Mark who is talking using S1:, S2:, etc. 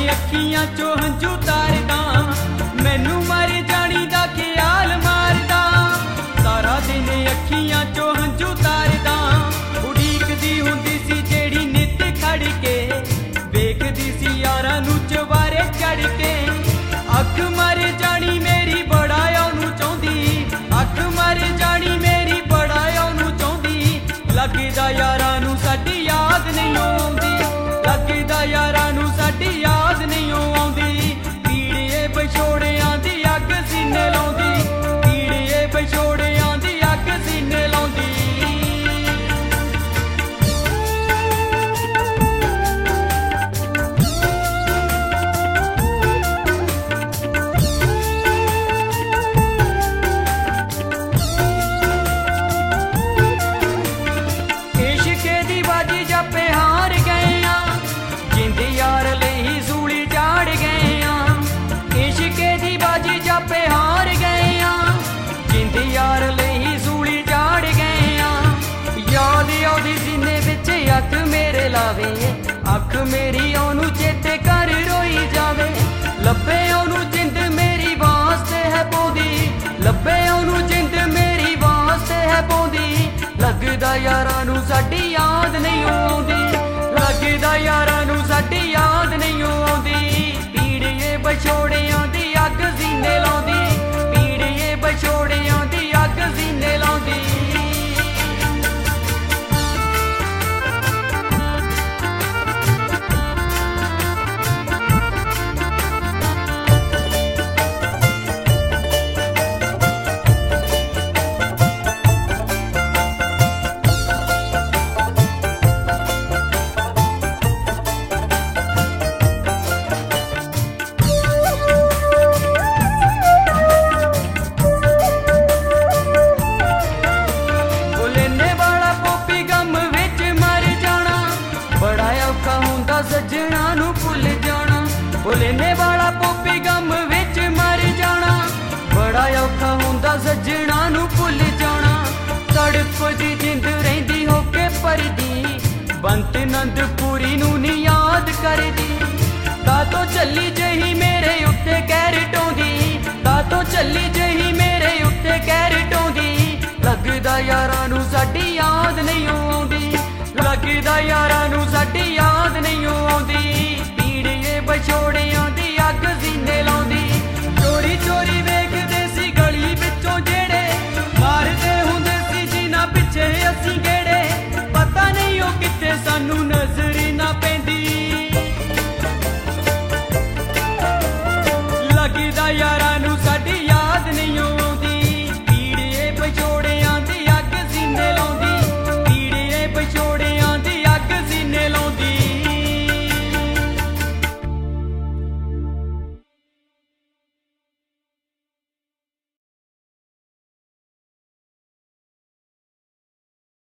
S1: ਅੱਖੀਆਂ ਚੋਂ ਹੰਝੂ ਤਾਰਦਾ, ਮੈਨੂੰ ਮਰ ਜਾਣੀ ਦਾ ਖਿਆਲ ਮਾਰਦਾ। ਸਾਰਾ ਦਿਨ ਅੱਖੀਆਂ ਚੋਂ ਹੰਝੂ ਤਾਰਦਾ, ਉਡੀਕਦੀ ਹੁੰਦੀ ਸੀ ਜਿਹੜੀ ਨਿੱਤ ਖੜ ਕੇ, ਵੇਖਦੀ ਸੀ ਯਾਰਾਂ ਨੂੰ ਚਵਾਰੇ ਚੜ ਕੇ। ਅੱਖ ਮਰ ਜਾਣੀ ਮੇਰੀ ਬੜਾ ਉਹਨੂੰ ਚਾਹੁੰਦੀ, ਅੱਖ ਮਰ ਜਾਣੀ ਮੇਰੀ ਬੜਾ ਉਹਨੂੰ ਚਾਹੁੰਦੀ। ਲੱਗਦਾ ਯਾਰਾਂ ਨੂੰ ਸਾਡੀ ਯਾਦ ਨਹੀਂ ਆਉਂਦੀ, ਲੱਗਦਾ ਯਾਰਾਂ ਨੂੰ ਸਾਡੀ ਯਾਦ ਨਹੀਂ ਆਉਂਦੀ। ਪੀੜੀਏ ਵਿਛੋੜਿਆਂ ਦੀ ਅੱਗ ਸੀਨੇ ਲਾਉਂਦੀ, ਪੀੜੀਏ ਵਿਛੋੜਿਆਂ ਦੀ ਅੱਗ ਸੀਨੇ ਲਾਉਂਦੀ। ਇਸ਼ਕੇ ਦੀ ਬਾਜੀ ਜਾਪੇ ਹਾਰ ਗਏ ਆ, ਜਿੰਦ ਯਾਰ ਲਈ ਸੂਲੀ ਝਾੜ ਗਏ ਆ। ਇਸ਼ਕੇ ਦੀ ਬਾਜੀ ਜਾਪੇ ਹਾਰ ਗਏ ਆ, ਜਿੰਦ ਯਾਰ ਲਈ ਸੂਲੀ ਝਾੜ ਗਏ ਆ। ਯਾਦ ਆਉਂਦੀ ਸੀਨੇ ਵਿੱਚ ਅੱਖ ਮੇਰੇ ਲਾਵੇ, ਅੱਖ ਮੇਰੀ ਉਹਨੂੰ ਚੇਤੇ ਕਰ ਰੋਈ ਜਾਵੇ। ਲੱਭੇ ਉਹਨੂੰ ਜਿੰਦ ਮੇਰੀ ਵਾਸਤੇ ਹੈ ਪਾਉਂਦੀ, ਲੱਭੇ ਉਹਨੂੰ ਜਿੰਦ ਮੇਰੀ ਵਾਸਤੇ ਹੈ ਪਾਉਂਦੀ। ਲੱਗਦਾ ਯਾਰਾਂ ਨੂੰ ਸਾਡੀ ਯਾਦ ਨਹੀਂ ਆਉਂਦੀ, ਲੱਗਦਾ ਯਾਰਾਂ ਨੂੰ ਸਾਡੀ ਯਾਦ ਨਹੀਂ ਆਉਂਦੀ। ਪੀੜੀਏ ਵਿਛੋੜਿਆਂ ਦੀ ਅੱਗ ਸੀਨੇ ਲਾਉਂਦੀ, ਪੀੜੀਏ ਵਿਛੋੜਿਆਂ ਦੀ ਅੱਗ ਸੀਨੇ ਲਾਉਂਦੀ। ਸੱਜਣਾ ਨੂੰ ਭੁੱਲ ਜਾਣਾ, ਭੁੱਲਣੇ ਵਾਲਾ ਪੋਪੀ ਗਮ ਵਿੱਚ ਮਰ ਜਾਣਾ। ਬੜਾ ਔਖਾ ਹੁੰਦਾ ਸੱਜਣਾ ਨੂੰ ਭੁੱਲ ਜਾਣਾ। ਤੜਫਦੀ ਜਿੰਦ ਰਹਿੰਦੀ ਹੋ ਕੇ ਪਰਦੀ, ਬੰਤ ਨੰਦਪੁਰੀ ਨੂੰ ਨੀ ਯਾਦ ਕਰਦੀ। ਕਾਤੋਂ ਚੱਲੀ ਜਹੀ ਮੇਰੇ ਉੱਤੇ ਕਹਿਰ ਢਾਉਂਦੀ, ਕਾਤੋਂ ਚੱਲੀ ਜਹੀ ਮੇਰੇ ਉੱਤੇ ਕਹਿਰ ਢਾਉਂਦੀ। ਲੱਗਦਾ ਯਾਰਾਂ ਨੂੰ ਸਾਡੀ ਯਾਦ ਨਹੀਂ ਆਉਂਦੀ, ਲੱਗਦਾ ਯਾਰਾਂ ਨੂੰ ਸਾਡੀ ਯਾਦ ਨਹੀਂ ਆਉਂਦੀ। ਪੀੜੀਏ ਵਿਛੋੜਿਆਂ ਦੀ ਅੱਗ ਸੀਨੇ ਲਾਉਂਦੀ, ਚੋਰੀ ਚੋਰੀ ਵੇਖਦੇ ਸੀ ਗਲੀ ਵਿੱਚੋਂ ਜਿਹੜੇ, ਮਾਰਦੇ ਹੁੰਦੇ ਸੀ ਜਿਨ੍ਹਾਂ ਪਿੱਛੇ ਅਸੀਂ ਗੇੜੇ। ਪਤਾ ਨਹੀਂ ਉਹ ਕਿੱਥੇ ਸਾਨੂੰ ਨਜ਼ਰ ਨਾ ਪੈਂਦੀ, ਲੱਗਦਾ ਯਾਰਾਂ